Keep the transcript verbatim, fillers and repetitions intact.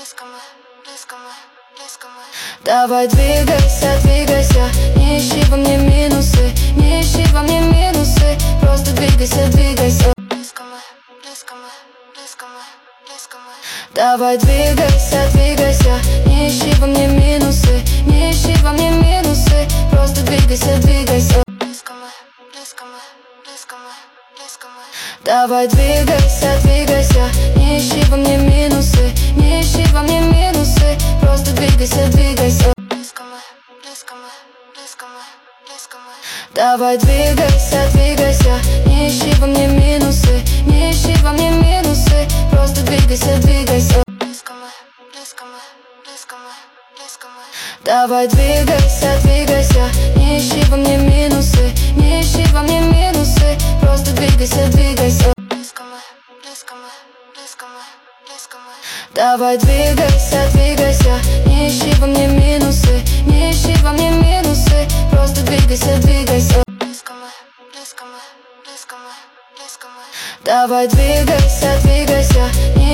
Давай двигайся, двигайся, не ищи во мне минусы, не ищи во мне минусы, просто двигайся, двигайся. Давай двигайся, двигайся, не ищи во мне минусы, не ищи во мне минусы, просто двигайся, двигайся. Давай двигайся, двигайся, не ищи во мне минусы, не ищи во мне минусы, просто двигайся, двигайся. Давай двигайся, двигайся, не ищи во мне минусы, не ищи во мне минусы, просто двигайся, двигайся. Давай двигайся, двигайся, не ищи во мне минусы, не ищи во мне минусы, просто двигайся, двигайся. Давай двигайся, двигайся, не ищи во мне минусы, не ищи во мне минусы, просто двигайся, двигайся. Давай двигайся, двигайся, не